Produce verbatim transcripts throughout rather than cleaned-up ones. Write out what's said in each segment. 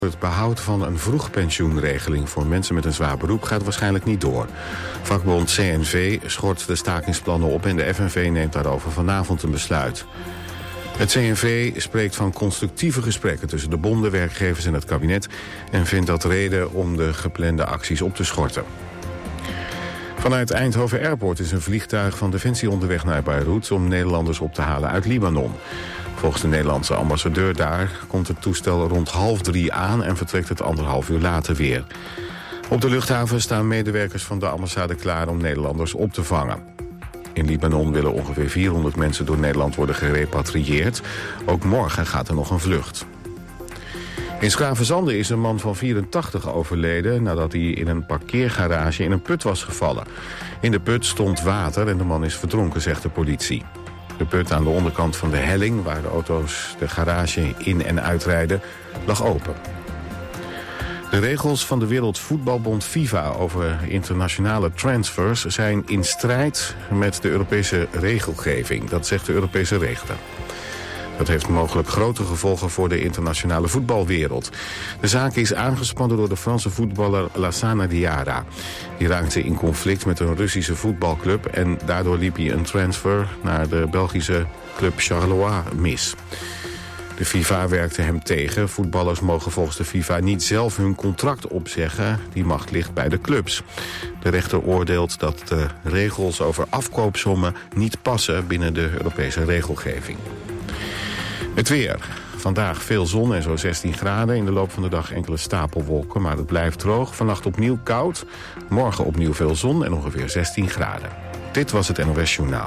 Het behoud van een vroegpensioenregeling voor mensen met een zwaar beroep gaat waarschijnlijk niet door. Vakbond C N V schort de stakingsplannen op en de F N V neemt daarover vanavond een besluit. Het C N V spreekt van constructieve gesprekken tussen de bonden, werkgevers en het kabinet en vindt dat reden om de geplande acties op te schorten. Vanuit Eindhoven Airport is een vliegtuig van Defensie onderweg naar Beirut om Nederlanders op te halen uit Libanon. Volgens de Nederlandse ambassadeur daar komt het toestel rond half drie aan en vertrekt het anderhalf uur later weer. Op de luchthaven staan medewerkers van de ambassade klaar om Nederlanders op te vangen. In Libanon willen ongeveer vierhonderd mensen door Nederland worden gerepatrieerd. Ook morgen gaat er nog een vlucht. In Schravenzande is een man van vierentachtig overleden nadat hij in een parkeergarage in een put was gevallen. In de put stond water en de man is verdronken, zegt de politie. De put aan de onderkant van de helling, waar de auto's de garage in en uitrijden, lag open. De regels van de Wereldvoetbalbond FIFA over internationale transfers zijn in strijd met de Europese regelgeving. Dat zegt de Europese rechter. Dat heeft mogelijk grote gevolgen voor de internationale voetbalwereld. De zaak is aangespannen door de Franse voetballer Lassana Diarra. Die raakte in conflict met een Russische voetbalclub en daardoor liep hij een transfer naar de Belgische club Charleroi mis. De FIFA werkte hem tegen. Voetballers mogen volgens de FIFA niet zelf hun contract opzeggen. Die macht ligt bij de clubs. De rechter oordeelt dat de regels over afkoopsommen niet passen binnen de Europese regelgeving. Het weer. Vandaag veel zon en zo'n zestien graden. In de loop van de dag enkele stapelwolken, maar het blijft droog. Vannacht opnieuw koud. Morgen opnieuw veel zon en ongeveer zestien graden. Dit was het N O S Journaal.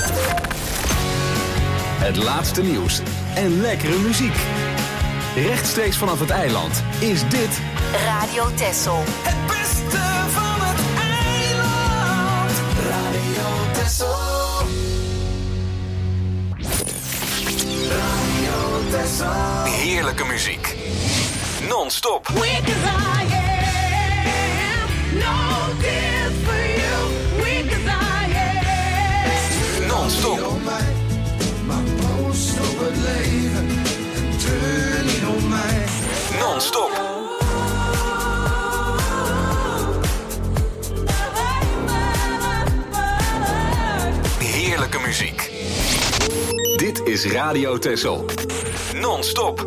Het laatste nieuws en lekkere muziek. Rechtstreeks vanaf het eiland is dit Radio Texel. Het beste van het eiland. Radio Texel. Radio Texel. heerlijke muziek. Non-stop. Weak as I am, no tears for you. Weak as I am. Non-stop. Non-stop. Heerlijke muziek. Dit is Radio Texel. Non-stop.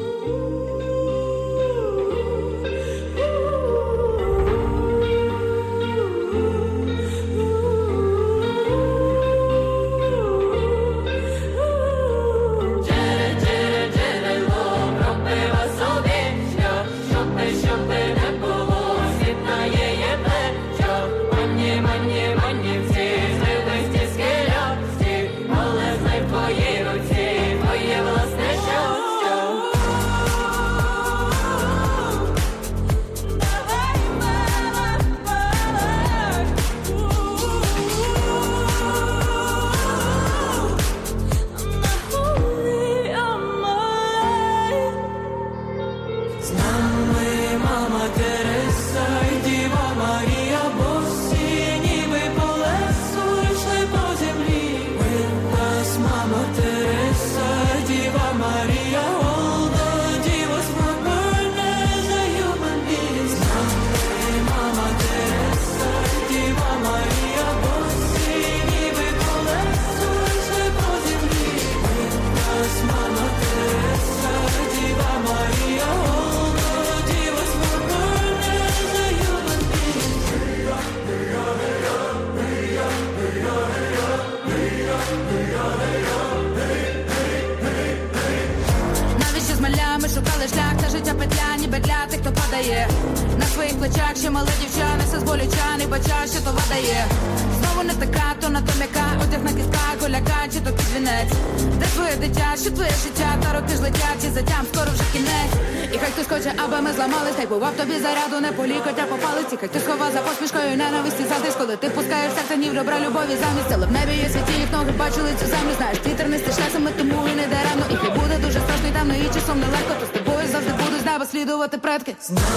На своїх плечах ще мала дівчина, все з болю чани, бача, що то видає. Знову не така, то на то м'яка, одяг на кістках, голяка, чи то підвінець. Де твоє дитя, що твоє життя, та роки ж летять, і затям скоро вже кінець. І хай хтось хоче, аби ми зламались, хай бував тобі заряду, не по лікотя по палиці. Хай хтось ховав за посмішкою ненависті затиск, коли ти пускаєш серце ні в добра любові замість. Але в небі є світі, їх ноги бачили цю землю, знаєш, вітер не стишнесами, тому і не даремно. І хай буде дуже страшно і темно, і часом нелегко, то з тобою завжди будуть з неба слідувати предки.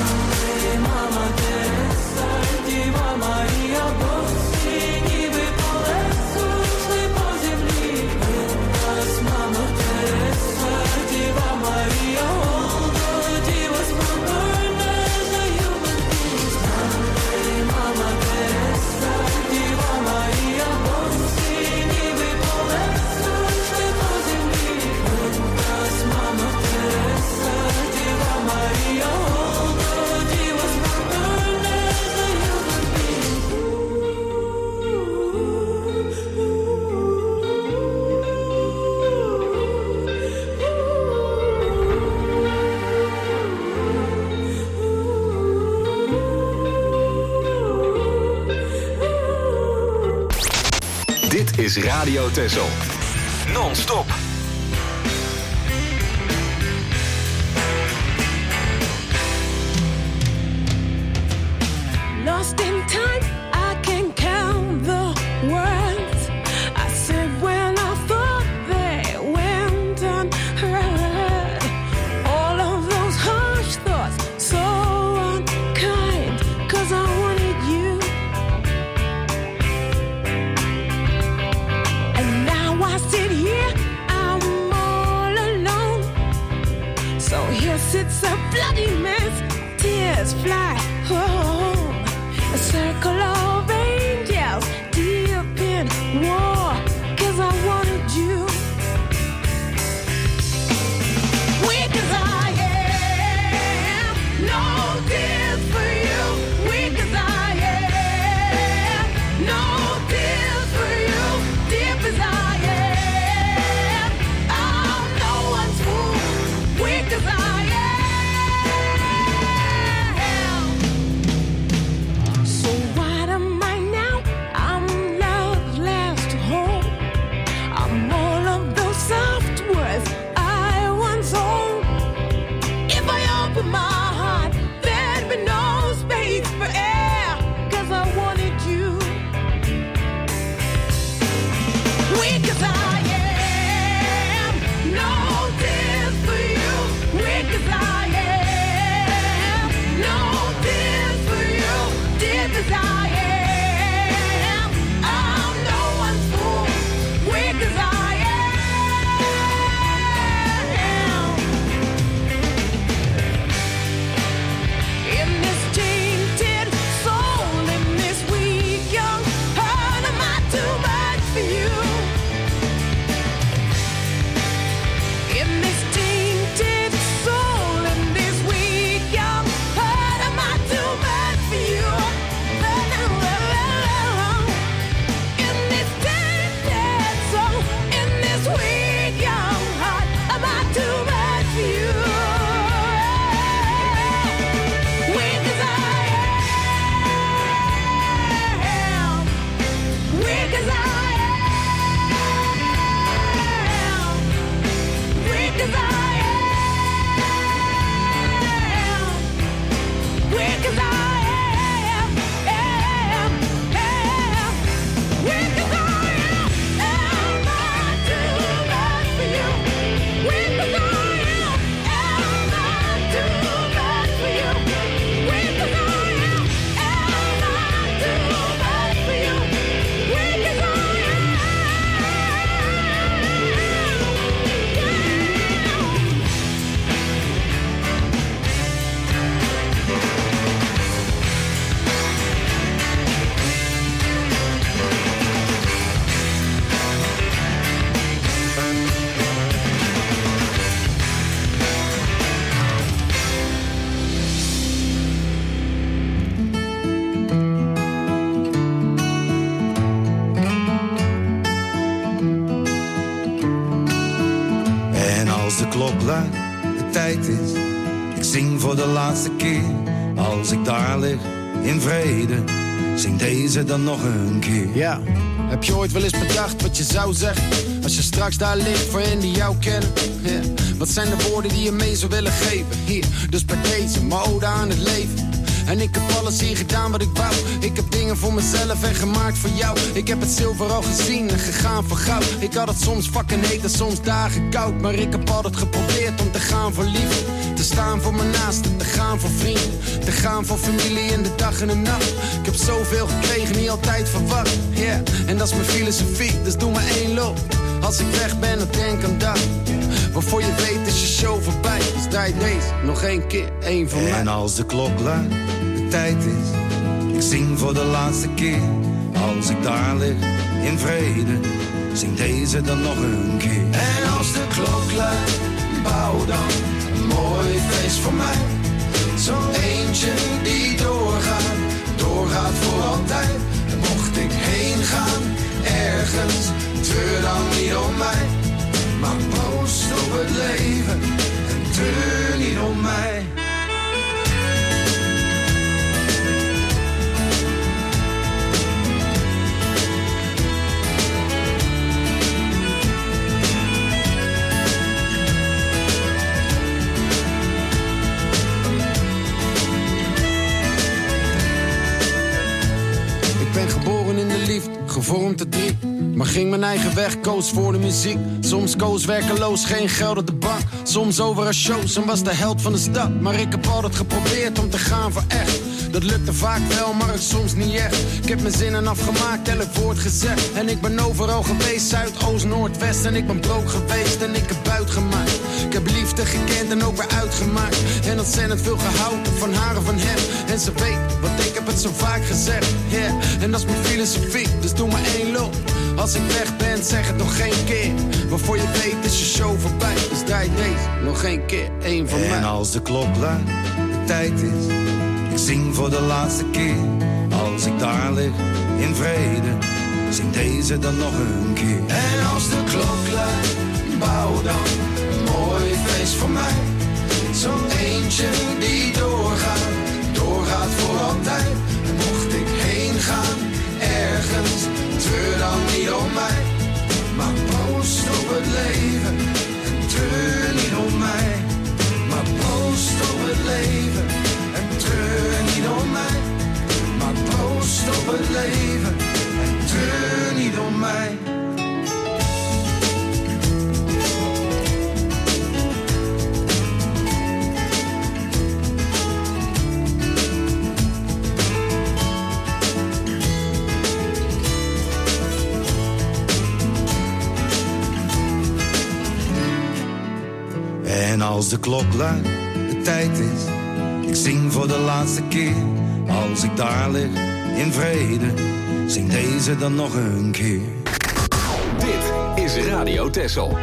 Мама Тереса, Діва Марія, босі, ніби по лесу, йшли по землі. Нас, мама Тереса, Діва Марія, Олда, Діва з is Radio Texel. Non-stop. Lost in time, I can count the words I said when I thought they went unheard. All of those harsh thoughts, so unkind, 'cause I wanted you. And now I sit here, I'm all alone. So here sits a bloody mess, tears fly home. A circle of angels deep in war, 'cause I wanted you. Weak as I am, no tears for you. Weak as I am, no tears for you. Deep as I am, I'm no one's fool. Weak as I am. De tijd is, ik zing voor de laatste keer. Als ik daar lig in vrede, zing deze dan nog een keer. Ja, heb je ooit wel eens bedacht wat je zou zeggen als je straks daar ligt voor hen die jou kennen? Ja. Wat zijn de woorden die je mee zou willen geven? Hier, dus bij deze, mijn ode aan het leven. En ik heb alles hier gedaan wat ik wou. Ik heb dingen voor mezelf en gemaakt voor jou. Ik heb het zilver al gezien en gegaan voor goud. Ik had het soms fucking heet en soms dagen koud. Maar ik heb altijd geprobeerd om te gaan voor liefde. Te staan voor mijn naasten, te gaan voor vrienden. Te gaan voor familie in de dag en de nacht. Ik heb zoveel gekregen, niet altijd verwacht. Yeah. En dat is mijn filosofie, dus doe maar één loop. Als ik weg ben, dan denk aan dat. Waarvoor je weet is je show voorbij. Dus draai deze nog één keer, één voor mij. En als de klok luidt, de tijd is, ik zing voor de laatste keer. Als ik daar lig in vrede, zing deze dan nog een keer. En als de klok luidt, bouw dan een mooi feest voor mij. Zo'n eentje die doorgaat, doorgaat voor altijd. En mocht ik heen gaan, ergens, treur dan niet om mij. Maar proost op het leven en treur niet om mij. gevormd te drie. Maar ging mijn eigen weg, koos voor de muziek. Soms koos werkeloos, geen geld op de bank. Soms over een shows en was de held van de stad. Maar ik heb altijd geprobeerd om te gaan voor echt. Dat lukte vaak wel, maar het soms niet echt. Ik heb mijn zinnen afgemaakt, elk woord gezegd. En ik ben overal geweest, Zuid, Oost, Noord, West. En ik ben broke geweest en ik heb buit gemaakt. Ik heb liefde gekend en ook weer uitgemaakt. En ontzettend veel gehouden van haar en van hem. En ze weet, want ik heb het zo vaak gezegd. Yeah. En dat is mijn filosofie, dus doe maar één loop. Als ik weg ben, zeg het nog geen keer. Maar voor je weet is je show voorbij. Dus draai deze nog geen keer, één van en mij. En als de klok luidt, de tijd is. Ik zing voor de laatste keer. Als ik daar lig, in vrede. Zing deze dan nog een keer. En als de klok luidt, bouw dan een mooi feest voor mij. Zo'n eentje die doorgaat, doorgaat voor altijd. En mocht ik heen gaan, ergens, treur dan niet om mij. Maar proost op het leven, en treur niet om mij. Maar proost op het leven, en treur niet om mij. Maar proost op het leven, en treur niet om mij. En als de klok luidt, de tijd is. Ik zing voor de laatste keer. Als ik daar lig, in vrede. Zing deze dan nog een keer. Dit is Radio Texel.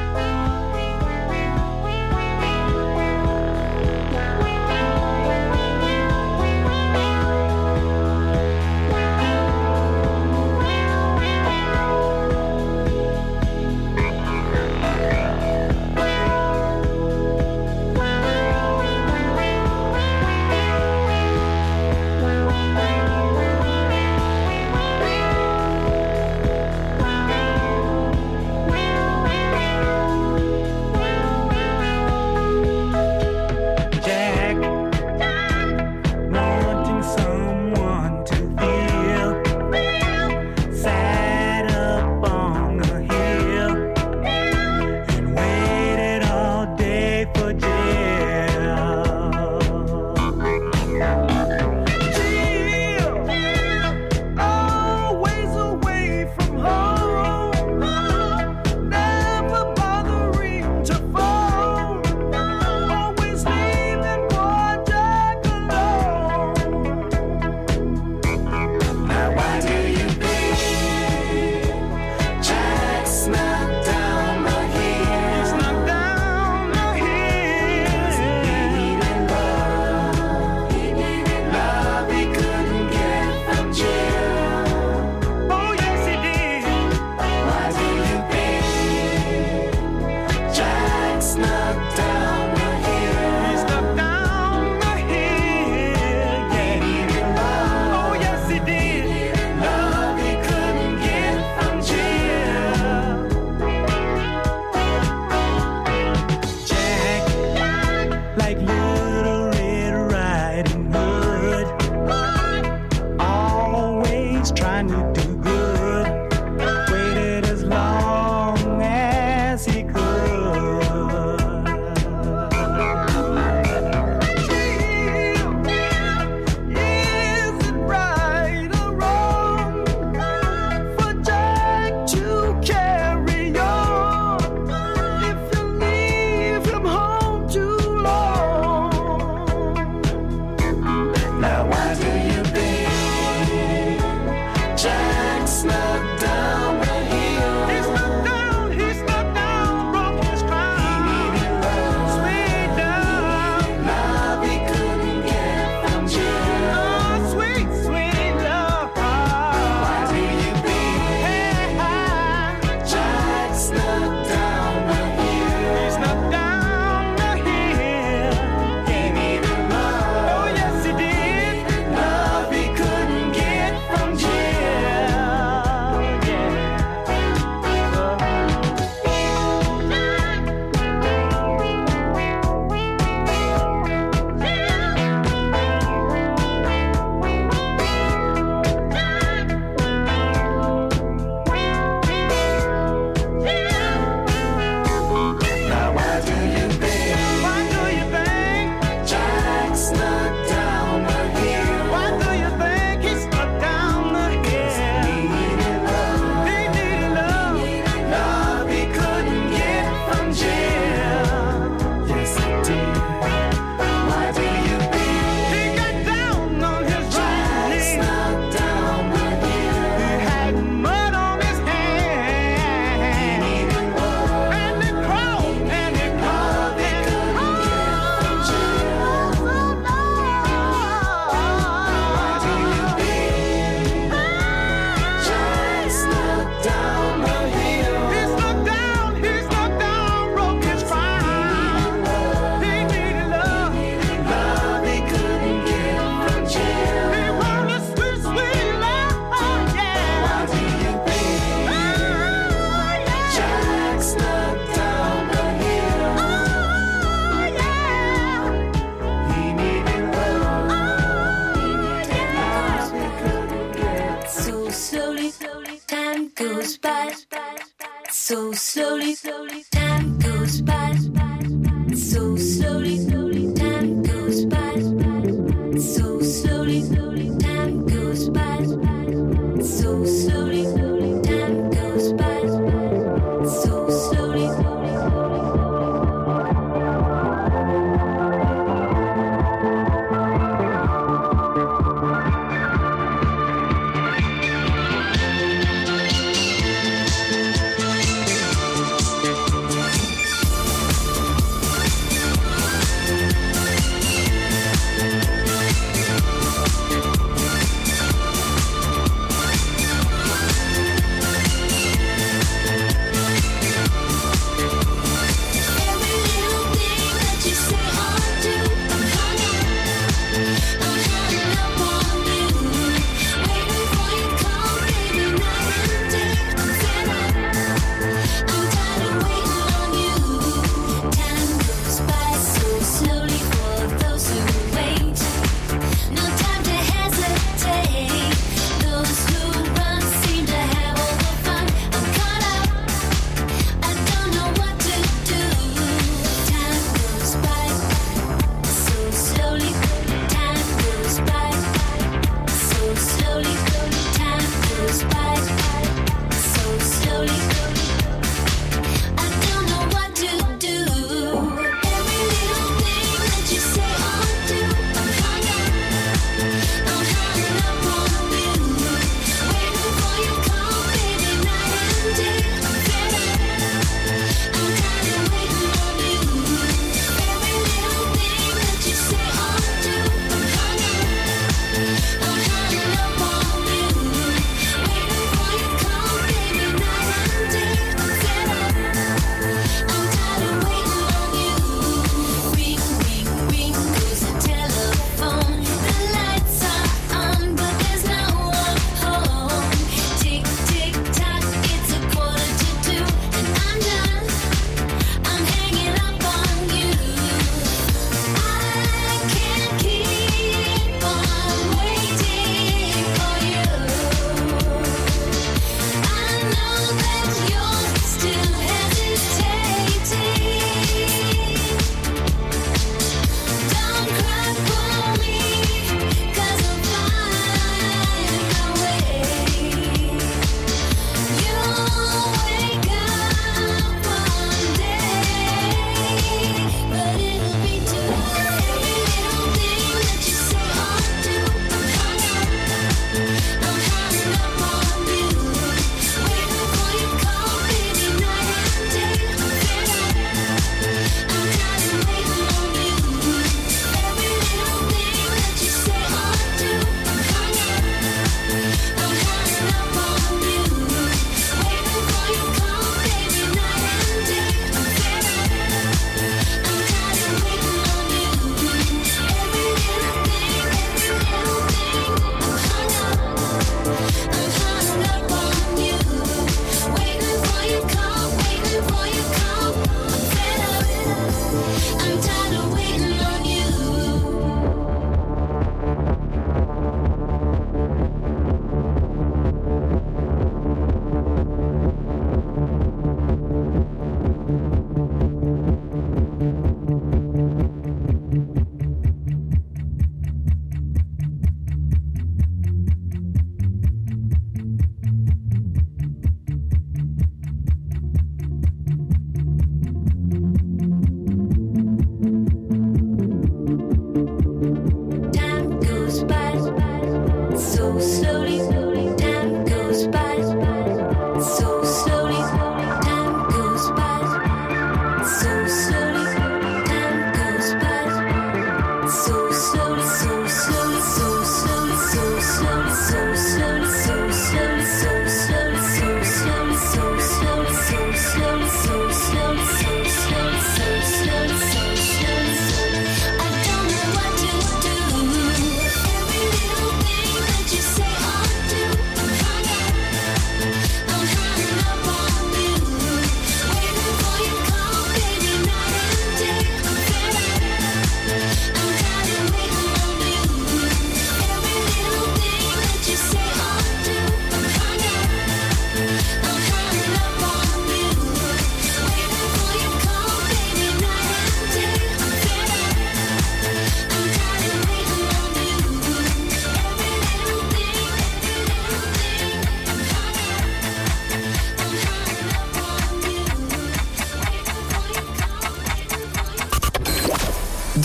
So slowly, time goes by. So slowly, time goes by. So slowly, time goes by. So slowly, time goes by. So slowly.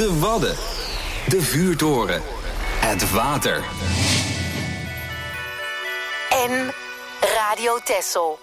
De Wadden. De vuurtoren. Het water. En Radio Texel.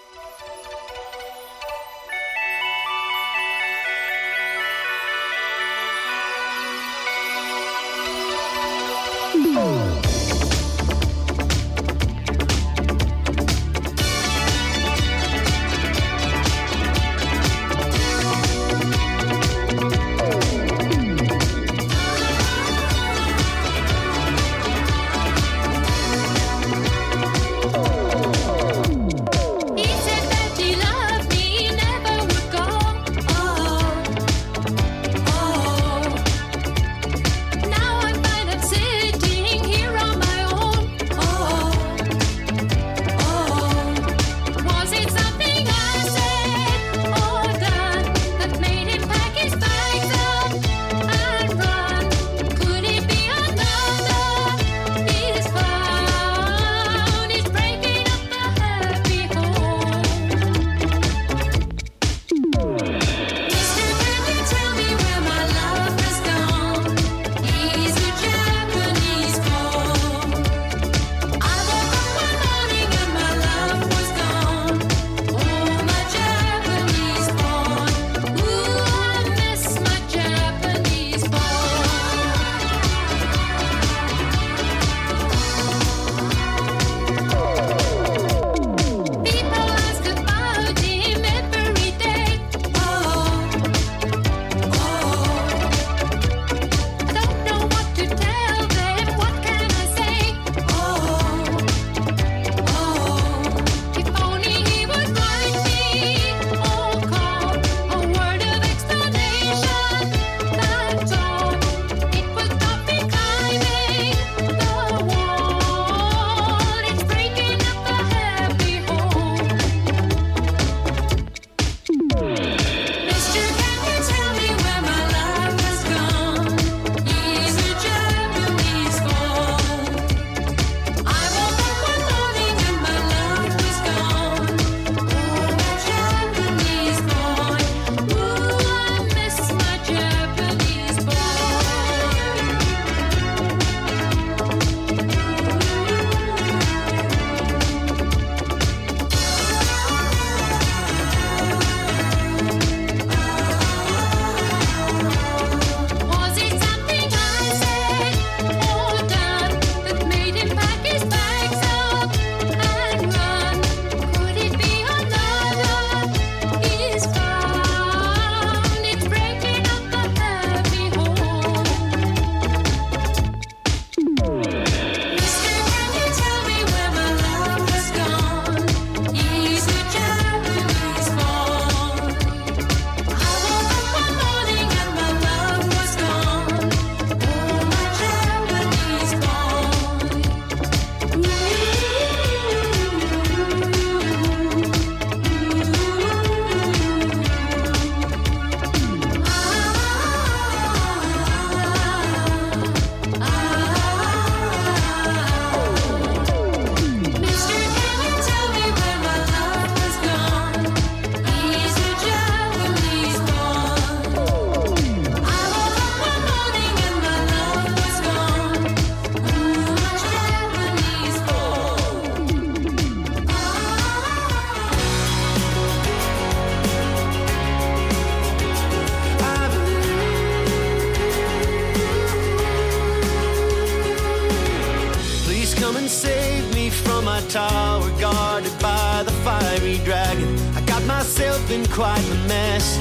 tower guarded by the fiery dragon. I got myself in quite a mess.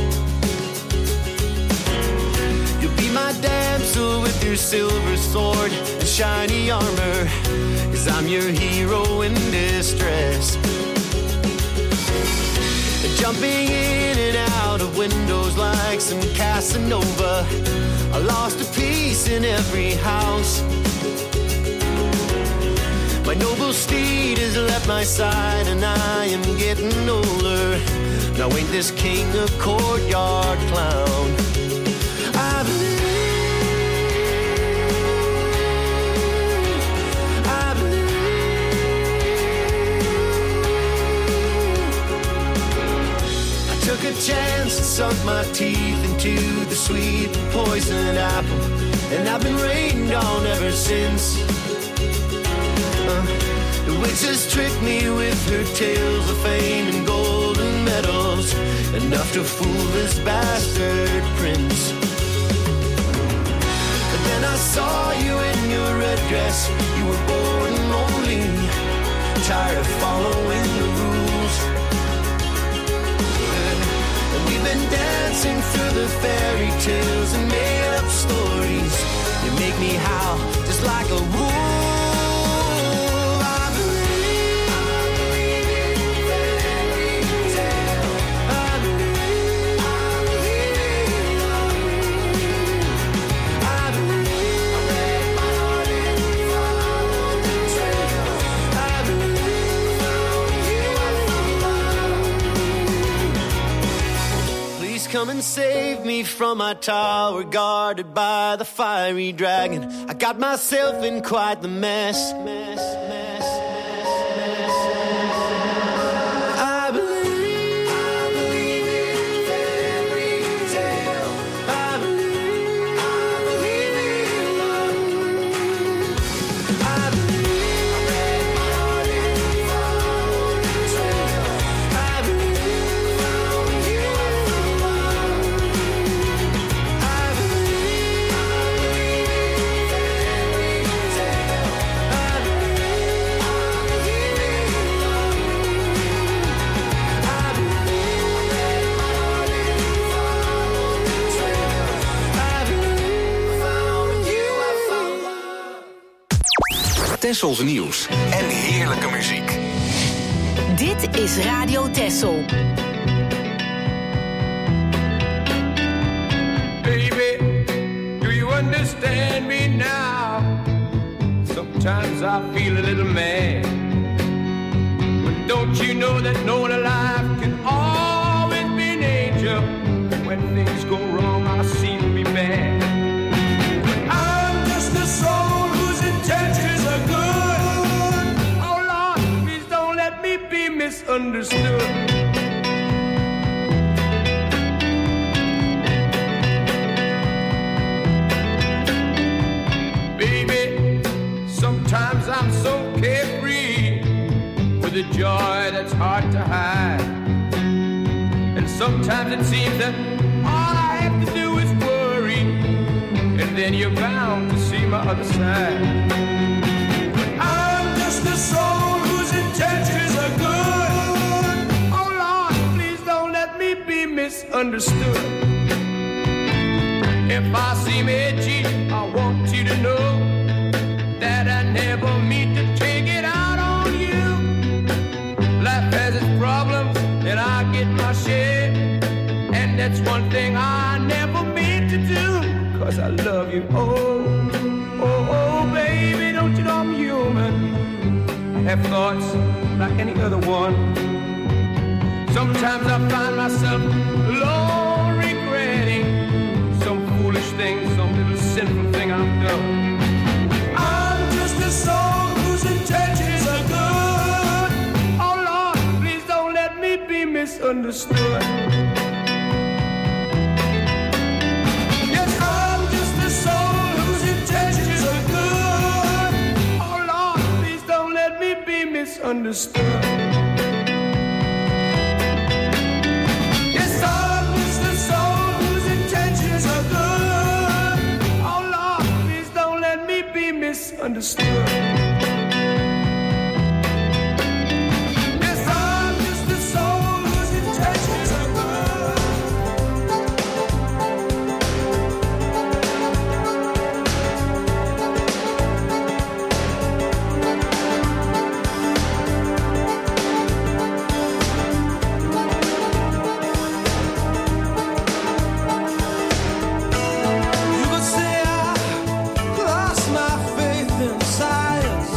You'll be my damsel with your silver sword and shiny armor, 'cause I'm your hero in distress. Jumping in and out of windows like some Casanova, I lost a piece in every house. My noble steed has left my side and I am getting older. Now ain't this king a courtyard clown? I believe, I believe. I took a chance and sunk my teeth into the sweet poison apple, and I've been rained on ever since. Uh, the witch has tricked me with her tales of fame and golden medals, enough to fool this bastard prince. But then I saw you in your red dress, you were bored and lonely, tired of following the rules. And we've been dancing through the fairy tales and made up stories. You make me howl just like a wolf. Come and save me from my tower guarded by the fiery dragon. I got myself in quite the mess. mess, mess, mess, mess. I believe, I believe in fairy tale. I believe, I believe in love. I believe I read my heart and followed the trail. I believe found you. Tessels nieuws en heerlijke muziek. Dit is Radio Tessel. Baby, do you understand me now? Sometimes I feel a little mad, but don't you know that no one alive can always be an angel? When things go wrong, I seem to be bad. I'm just a soul whose intentions are good. Oh Lord, please don't let me be misunderstood. Baby, sometimes I'm so carefree with a joy that's hard to hide. And sometimes it seems that all I have to do is worry, and then you're bound to see my other side. I'm just a soul whose intentions are good. Oh Lord, please don't let me be misunderstood. If I seem edgy, I want you to know that I never mean to take it out on you. Life has its problems, and I get my share, and that's one thing I never mean to do, 'cause I love you. Oh, oh, oh, baby, don't you know I'm human? I have thoughts like any other one. Sometimes I find myself alone regretting some foolish thing, some little sinful thing I've done. I'm just a soul whose intentions are good. Oh Lord, please don't let me be misunderstood. Yes, I'm just a soul whose intentions are good. Oh Lord, please don't let me be misunderstood. Yes, I'm just a soul whose intentions are good. Oh Lord, please don't let me be misunderstood. Yes, I'm just a soul whose intentions are good. You could say I lost my faith in science.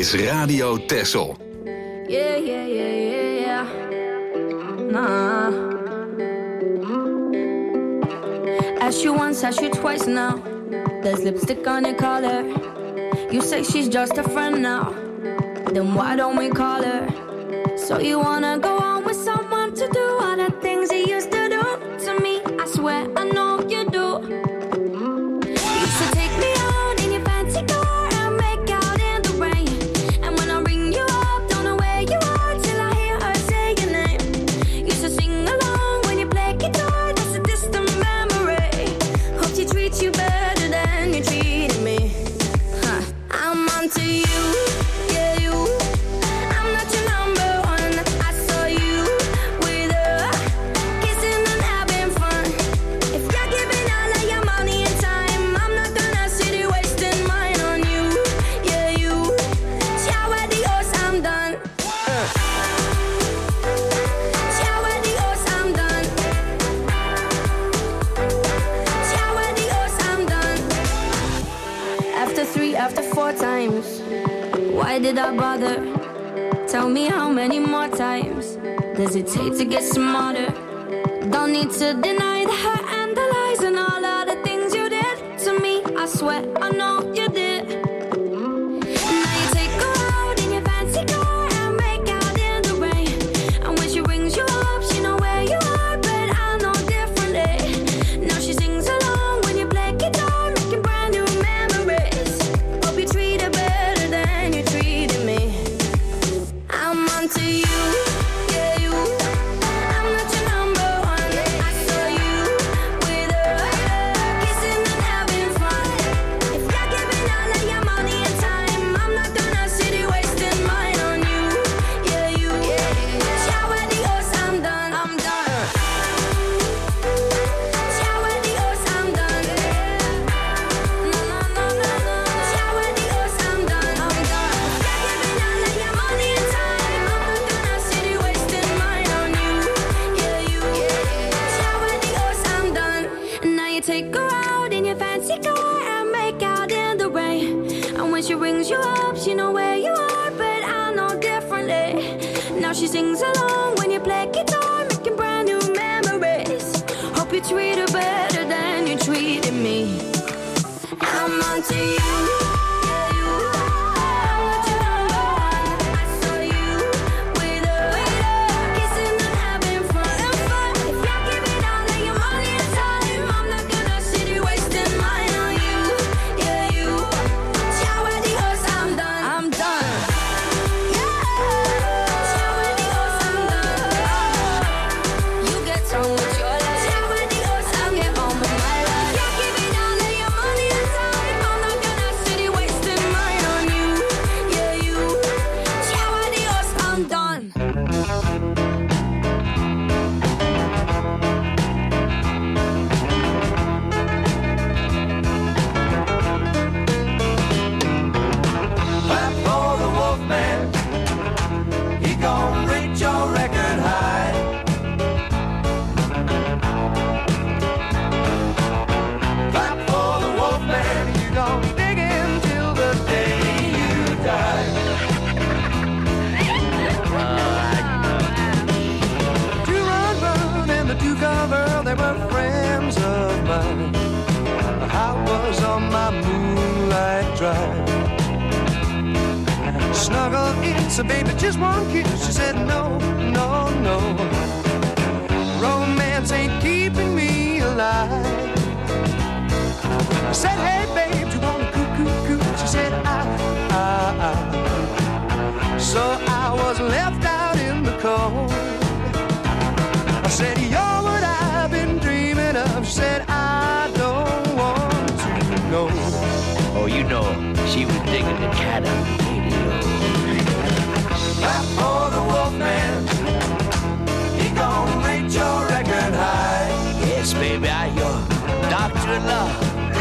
is Radio Texel. Yeah, yeah, yeah, yeah, yeah. Nah. Asked you once, asked you twice now. There's lipstick on your collar. You say she's just a friend now. Then why don't we call her? So you wanna go on with someone to do all the things he used to do to me? I swear I know you do. You used to take me out in your fancy car and make out in the rain. And when I ring you up, don't know where you are till I hear her say your name. Used to sing along when you play guitar. That's a distant memory. Hope she treats you better than you treated me. Huh. I'm onto you, yeah you. I'm not your number one. I saw you with her, kissing and having fun. If you're giving all of your money and time, I'm not gonna sit here wasting mine on you, yeah you. Ciao adios, I'm done. Ciao adios, I'm done. Ciao adios, I'm done. After three, after four times, why did I bother? Tell me how many more times does it take to get smarter? Don't need to deny the hurt and the lies and all of the things you did to me. I swear I know you did. Now you take her out in your fancy car and make out in the rain. And when she rings you up, she know where you are, but I know differently. Now she sings along when you play guitar, making brand new memories. Hope you treat her better than you treated me. I'm onto you, yeah you. I'm not your number one. I saw you with her, kissing and having fun. If you're giving all of your money and time, I'm not gonna sit here wasting mine on you, yeah you. Ciao adios, I'm done, I'm done. Ciao adios, I'm done. No, no, no, no, no. Ciao adios, I'm done, I'm done. If you're giving all of your money and time, I'm not gonna sit here wasting mine on you, yeah you. Ciao adios, I'm done. And now you take her out in your fancy car and make out in the rain. And when she rings you up, she know where you are, but I know differently. Now she sings along when you play guitar, making brand new memories. Hope you treat her better than you treated me. I'm onto you, yeah you. I'm not your number one. I saw you with her, kissing and having fun. If you're giving all of your money and time, I'm not gonna sit here wasting mine on you, yeah you. Ciao adios, I'm done, I'm done. Yeah. Ciao adios, I'm done. You get on with your life. Ciao adios, I'll get on with my life. If you're giving all of your money and time, I'm not gonna sit here wasting mine on you, yeah you. Ciao adios, I'm done. Clap for the Wolfman. He gon' reach your record high. Clap for the Wolfman. You gon' dig him till the day you die. Two Run Run and the two cover, they were friends of mine. I was on my moonlight drive. Snuggle in, so baby, just one kiss. She said no, no, no. Romance ain't keeping me alive. I said, hey babe, do you wanna coo coo coo? She said, I, I, I. So I was left out in the cold. I said, you're what I've been dreaming of. She said, I don't want to know. Oh, you know, she was digging the cat on the radio. Clap for the Wolfman. He gon' reach your record high. Yes, baby, I your doctor in love.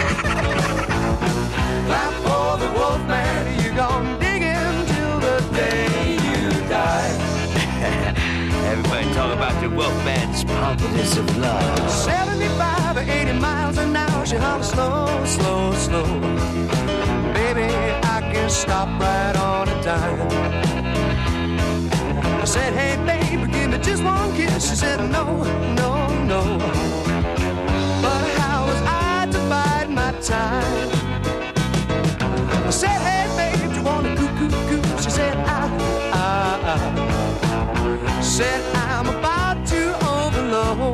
Clap for the Wolfman. You gon' dig him till the day you die. Everybody talk about the Wolfman's pompous of love. seventy-five or eighty miles an hour. She hums slow, slow, slow. Baby, I can stop right on a dime. time. I said, hey baby, give me just one kiss. She said, no, no, no. But how was I to bide my time? I said, hey babe, do you want to coo coo coo? She said, ah, ah, ah. Said, I'm about to overload.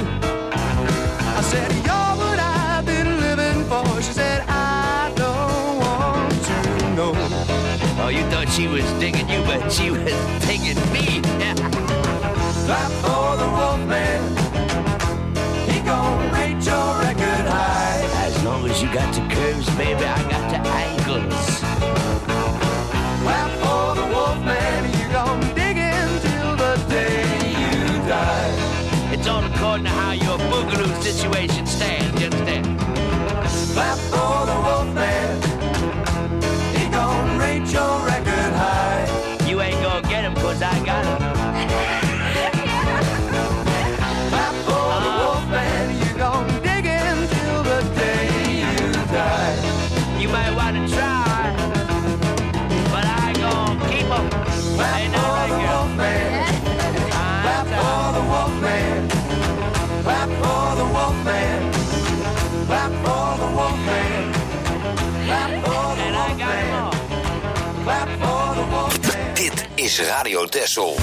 I said, you're what I've been living for. She said, I don't want to know. Oh, you thought she was digging you, but she was digging me. Clap for the Wolfman. He gon' rate your record high. As long as you got the curves, baby, I got the angles. Clap for the Wolfman. You gon' dig in till the day you die. It's all according to how your boogaloo situation stands, you understand? Clap for the Wolfman. He gon' rate your record high. You ain't gonna get him, cause I got him. Clap for the Wolfman. You gon' dig in till the day you die. You might wanna try, but I gon' keep him. Clap ain't for that the right, girl? Wolfman. Clap for the Wolfman. Clap for the Wolfman. Clap for the Wolfman. Clap for the And I got him Wolfman. all. Clap for the Wolfman. Dit is Radio Texel.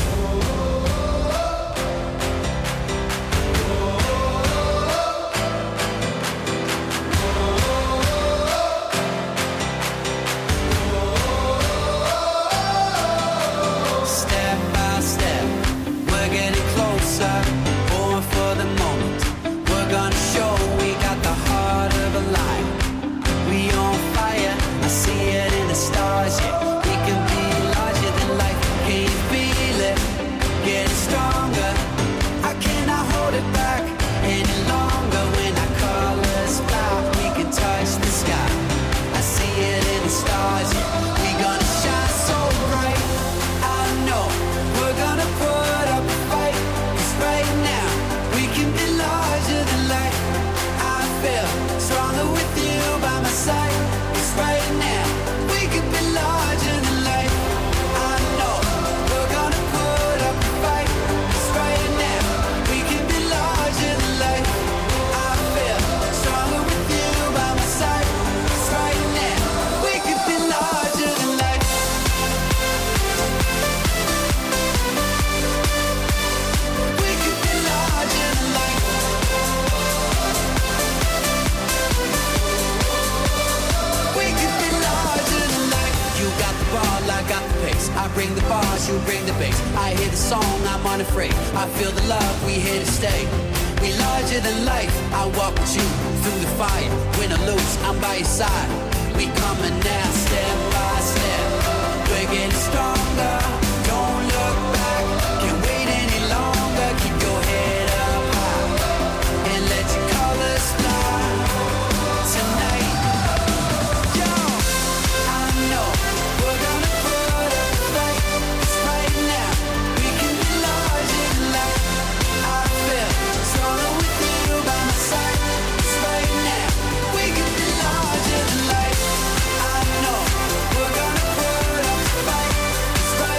Step by step, we're getting closer. Born for the moment. We're gonna show we got the heart of a lion. We on fire, I see it in the stars. Yeah, we can be larger than life. Can you feel it? Getting stronger. I cannot hold it back any longer. When I call us back, we can touch the sky. I see it in the stars. Yeah, we gonna shine so bright. I know we're gonna put up a fight. 'Cause right now we can be larger than life. I feel stronger with you by my side. 'Cause right now we can be larger than life. I know we're gonna put up a fight. 'Cause right now we can be larger than life. I feel stronger with you by my side. 'Cause right now we can be larger than life. We can be larger than life. We can be larger than life. You got the ball, I got the pace. I bring the bars, you bring the bass. I hear the song, I'm unafraid. I feel the love, we here to stay. We larger than life. I walk with you through the fire. Win or lose, I'm by your side. We coming now, step by step. We're getting stronger. Don't look back. Can't wait any longer. Keep your head up high and let your colors fly tonight. Yo, I know we're gonna put up a fight. 'Cause right now we can be larger than life. I feel stronger with you by my side. 'Cause right now we can be larger than life. I know we're gonna put up a fight. 'Cause right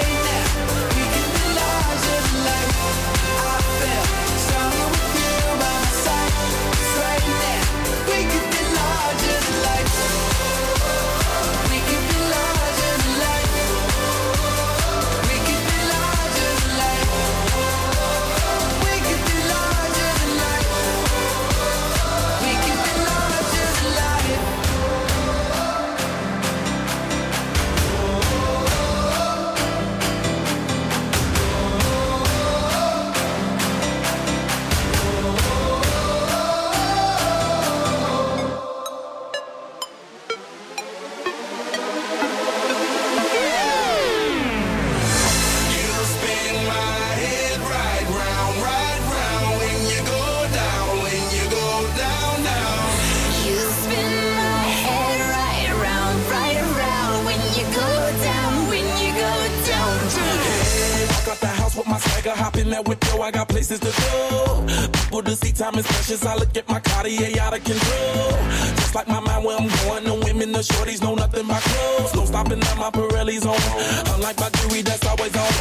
in that whip, yo, I got places to go. People to see, time is precious. I look at my Cartier out of control. Just like my mind where I'm going. The women, the shorties know nothing but clothes. No stopping at my Pirelli's on. Unlike my jewelry, that's always on.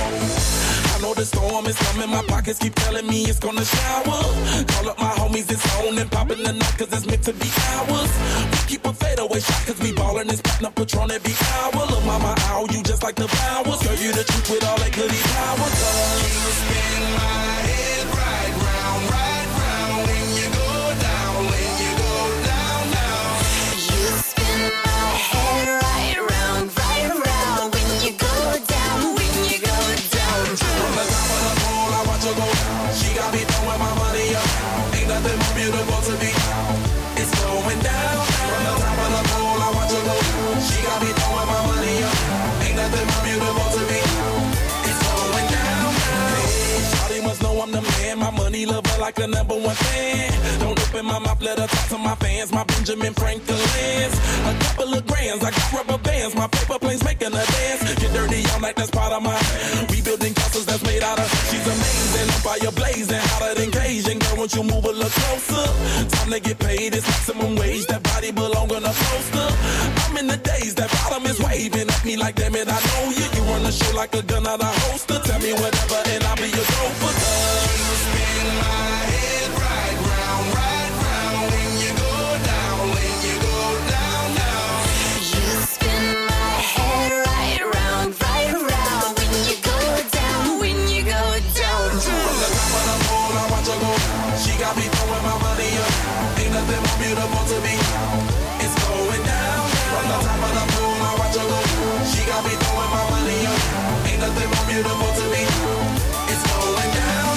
I know the storm is coming. My pockets keep telling me it's gonna shower. Call up my homies, it's on and popping the night cause it's meant to be ours. We keep a fadeaway shot cause we ballin' this platinum Patron every hour. Look, mama, ow, you just like the flowers. Girl, you the truth with all that goody power. You spin my head right round, right round. When you go down, when you go down, down. You spin my head right round, right round. When you go down, when you go down. From the top of the pole, I watch her go down. She got me throwing my money up. Ain't nothing more beautiful to me. It's going down. From the top of the pole, I watch her go down. She got me throwing my money up. Ain't nothing more beautiful to me. It's going down. Hey, shawty must know I'm the man. My money lover like a number one fan. Don't open my mouth, let her talk to my fans. My Benjamin Franklin's. A couple of grands, I got rubber bands. My paper planes making a dance. Get dirty all night, that's part of my. We building castles that's made out of. She's amazing, I'm fire blazing, hotter than Cajun. Girl, won't you move a little closer? Time to get paid, it's maximum wage. That body belong on a poster. I'm in the days, that bottom is waving at me like, damn it, I know you. You run the show like a gun out of holster. Tell me whatever and I'll be your gopher. You spin my head right round, right round. When you go down, when you go down, down. You spin my head right round, right round. When you go down, when you go down. From the top of the pole, I watch her go down. She got me throwing my money up. Ain't nothing more beautiful to me. It's going down. From the top of the pole, I watch her go down. She got me throwing my money up. Ain't nothing more beautiful to me. It's going down.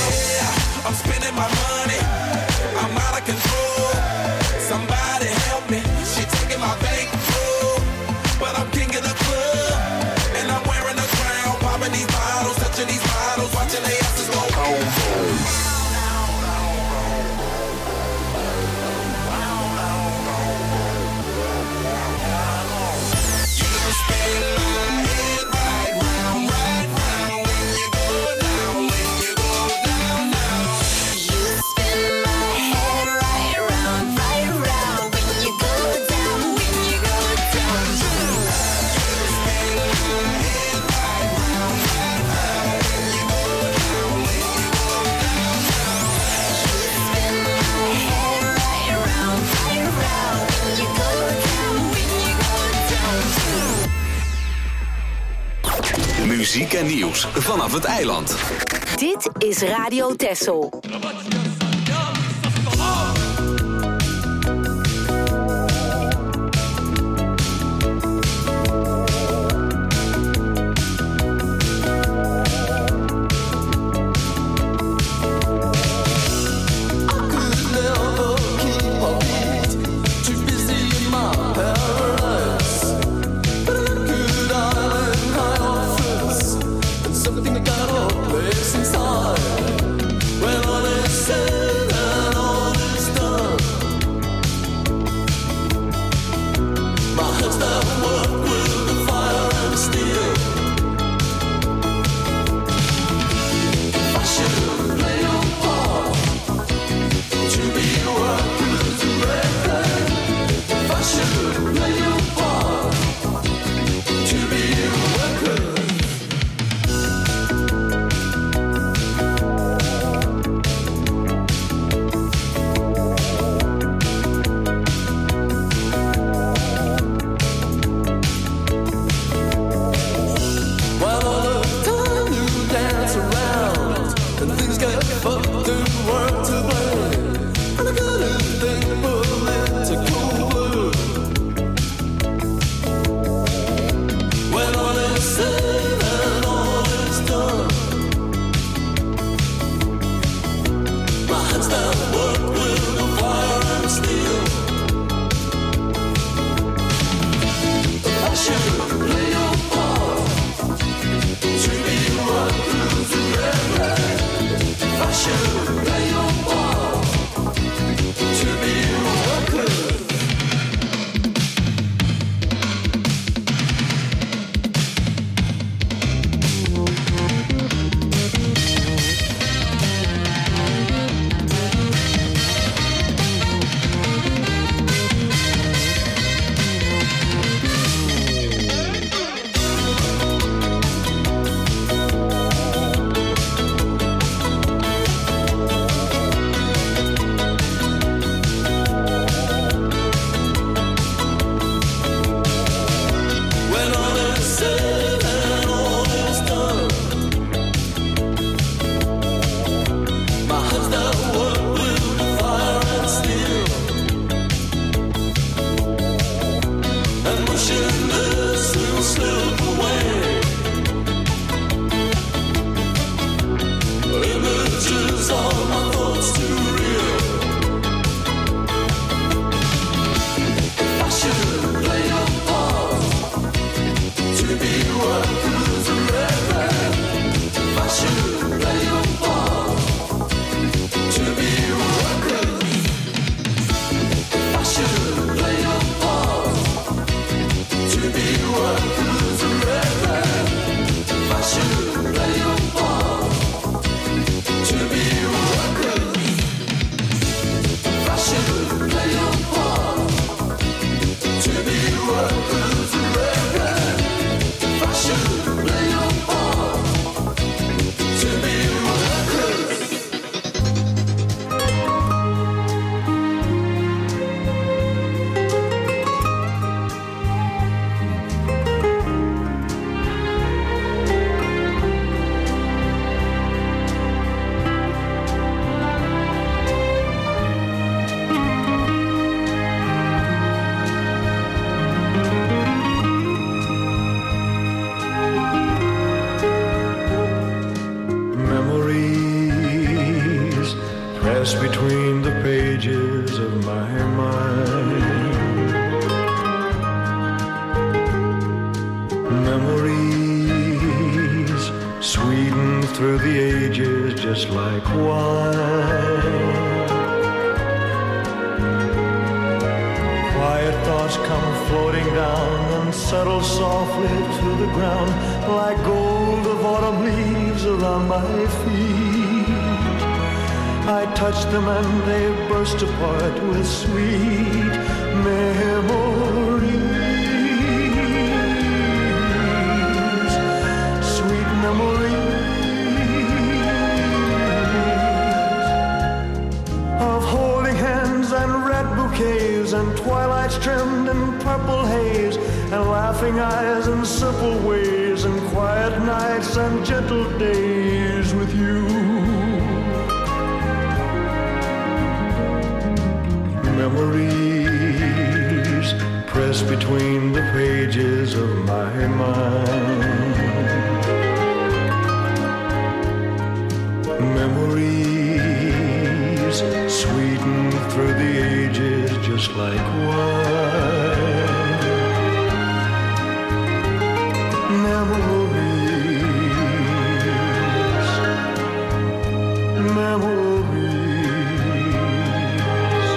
Yeah, I'm spending my money. I'm out of control. Somebody help me. She taking my bankroll, but I'm king of the club, and I'm wearing a crown, popping these bottles, touching these bottles, watching they asses go boom. You spin my head right round, right round. When you go down, when you go down, down. You spin my head right round, right round. When you go down, when you go down. You spin my head right round, right round. When you go down, when you go down, down. You spin my head right round, right round. When you go down, when you go down. Muziek en nieuws vanaf het eiland. Dit is Radio Texel. Something that got a place inside. When all is said press between the pages of my mind. Memories sweeten through the ages just like wine. Quiet thoughts come floating down and settle softly to the ground like gold of autumn leaves around my feet. I touch them and they burst apart with sweet memories. Sweet memories of holding hands and red bouquets and twilights trimmed in purple haze and laughing eyes and simple ways and quiet nights and gentle days with you. Memories press between the pages of my mind. Memories sweeten through the ages just like wine. Memories, memories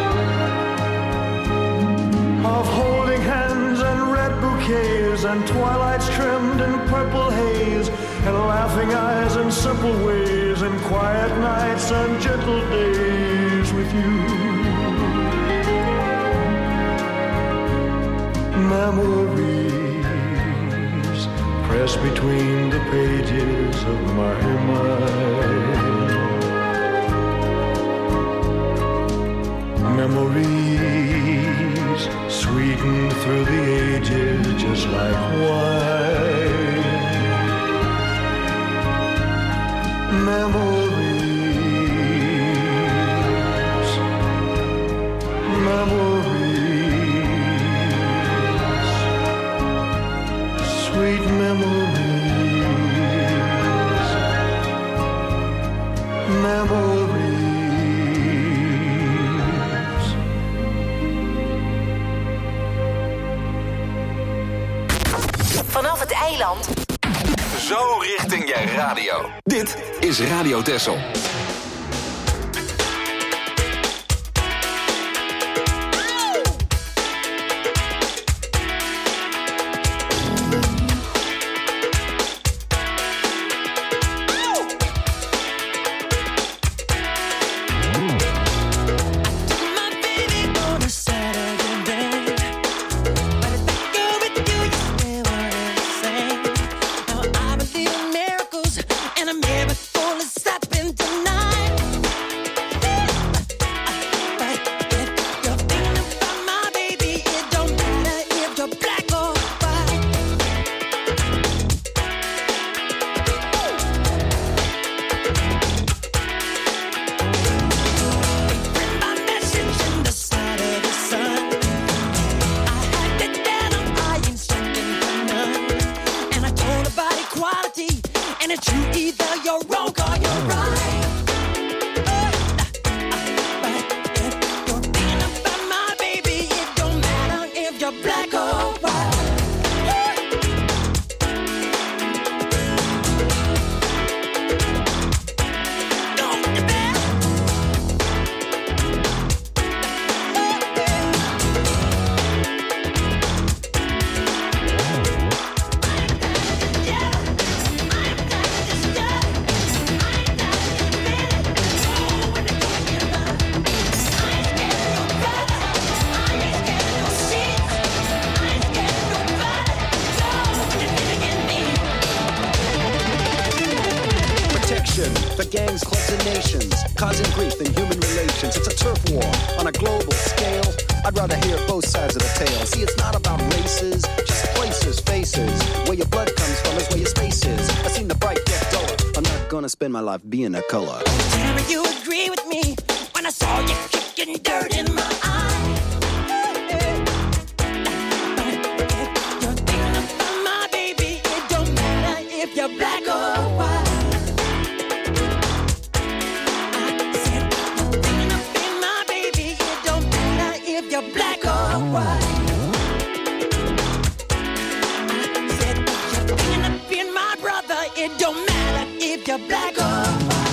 of holding hands and red bouquets and twilights trimmed in purple haze and laughing eyes and simple ways and quiet nights and gentle days with you. Memories press between the pages of my mind. Memories sweeten through the ages just like wine. Memories, memories, sweet memories, memories. Vanaf het eiland. Zo richting je radio. Dit is Radio Texel. for gangs, clubs, and nations, causing grief in human relations. It's a turf war on a global scale. I'd rather hear both sides of the tale. See, it's not about races, just places, faces. Where your blood comes from is where your space is. I've seen the bright get duller. I'm not gonna spend my life being a color. Tell me you agree with me when I saw you kicking dirt in my eye. You're thinking about my baby. It don't matter if you're black or white. I said you're thinking It don't matter if you're black or white.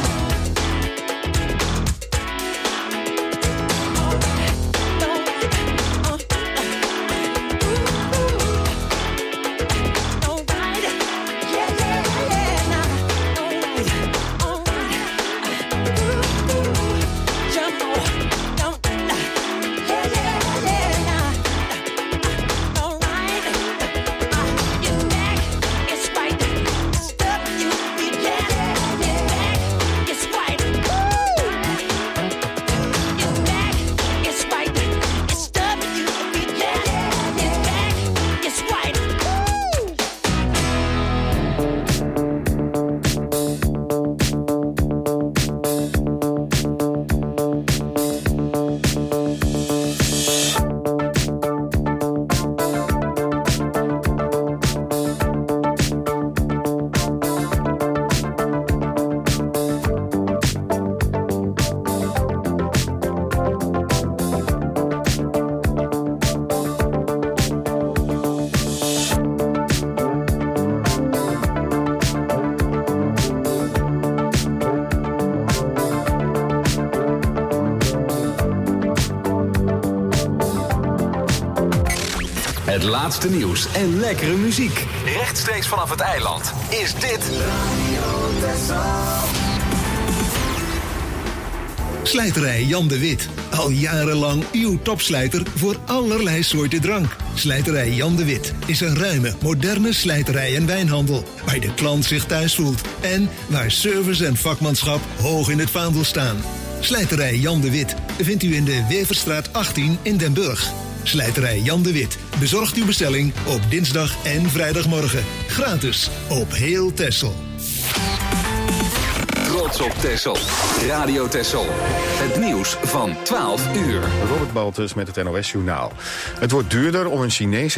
Het laatste nieuws en lekkere muziek. Rechtstreeks vanaf het eiland is dit... Slijterij Jan de Wit. Al jarenlang uw topslijter voor allerlei soorten drank. Slijterij Jan de Wit is een ruime, moderne slijterij en wijnhandel... waar de klant zich thuis voelt en waar service en vakmanschap hoog in het vaandel staan. Slijterij Jan de Wit vindt u in de Weverstraat achttien in Den Burg. Slijterij Jan de Wit bezorgt uw bestelling op dinsdag en vrijdagmorgen. Gratis op heel Texel. Trots op Texel. Radio Texel. Het nieuws van twaalf uur. Robert Baltus met het N O S Journaal. Het wordt duurder om een Chinese